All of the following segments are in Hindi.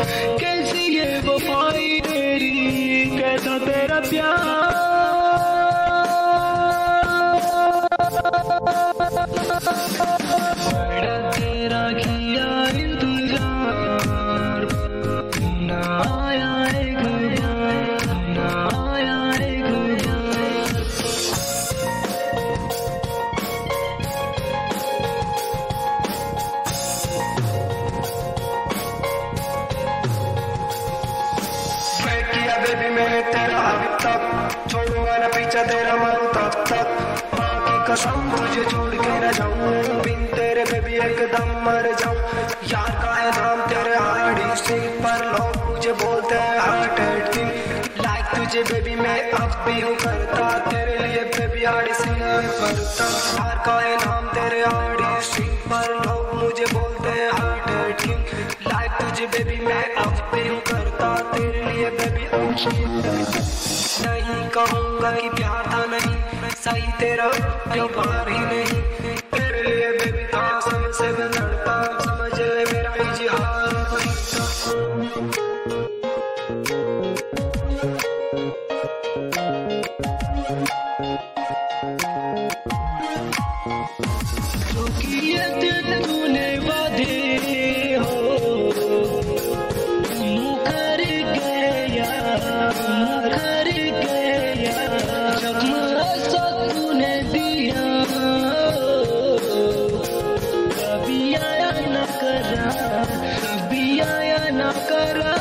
कैसी ये वफाई तेरी, कैसा तेरा प्यार, बड़ा तेरा किया इंतजार, ना आया एक बार, ना आया एक बार। मैं किया बेबी मैंने तेरा अभी तक, छोड़ूंगा ना पीछा तेरा मरूं तब तक, माँ की कसम तुझे छोड़ के न जाऊं, बिन तेरे बेबी एकदम मर जाऊं। यार का है नाम तेरे आड़ी सिंह, पर लोग मुझे बोलते हैं हार्ट अटैक, लाइक तुझे बेबी मैं अब भी हूँ करता, तेरे लिए बेबी आड़ी सिंह करता। यार का है नाम तेरे आड़ी सिंह, पर लोग मुझे बोलते हैं हार्ट अटैक, लाइक तुझे बेबी मैं अब भी हूँ करता, तेरे लिए बेबी नहीं कहूँगा कि प्यार था नहीं, सही तेरा व्यवहार ही नहीं, तेरे लिए बेबी था सबसे मैं लड़ता, समझ ले मेरा इजहार वही था। जो किए थे तूने वादे हो, मुकर गया, मुकर गया, जब ऐसा तूने दिया, कभी आया न करा, कभी आया न करा,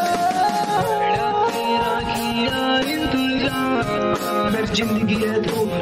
बड़ा तेरा किया इंतजार, मेरी जिंदगी है तू